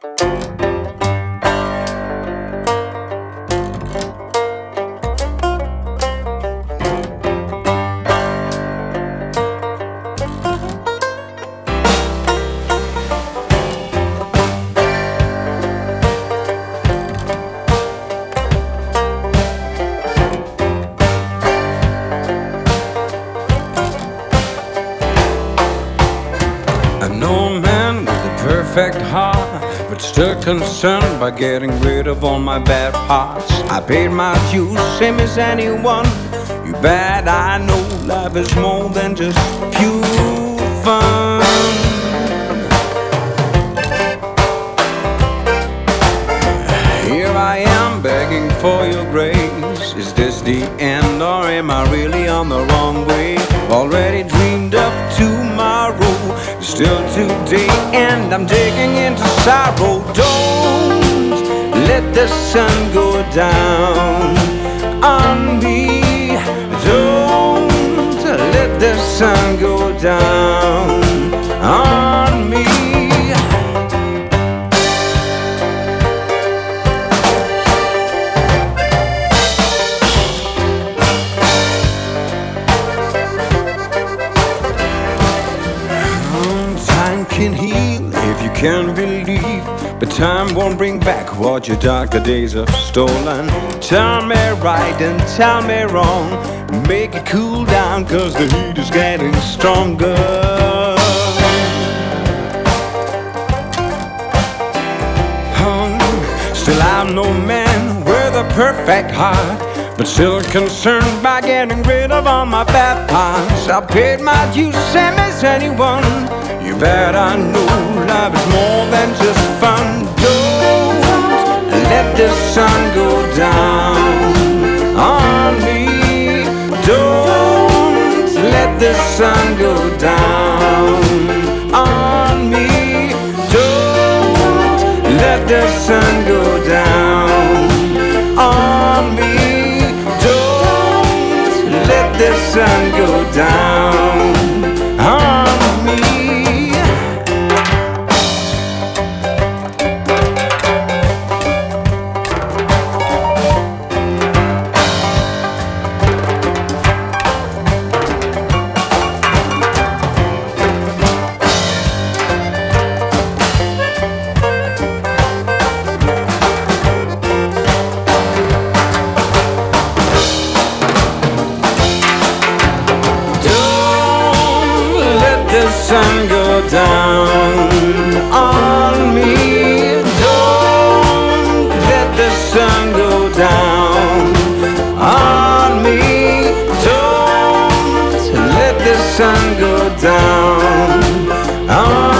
I know a man with a perfect heart, but still concerned by getting rid of all my bad parts. I paid my dues, same as anyone. You bet I know life is more than just pure fun. Here I am begging for your grace. Is this the end, or am I really on the wrong way? Already dreamed of tomorrow, still today, and I'm digging into sorrow. Don't let the sun go down on me. Don't let the sun go down on me. Time can heal if you can believe, but time won't bring back what your darker days have stolen. Tell me right and tell me wrong, make it cool down, 'cause the heat is getting stronger. Still I'm no man with a perfect heart, but still concerned by getting rid of all my bad parts. I paid my dues, same as anyone. You bet I know life is more than just fun. Don't let the sun go down on me. Don't let the sun go down on me. Don't let the sun go down on me. Don't let the sun go down on me. The sun go down on me. Don't let the sun go down on me. Don't let the sun go down on me.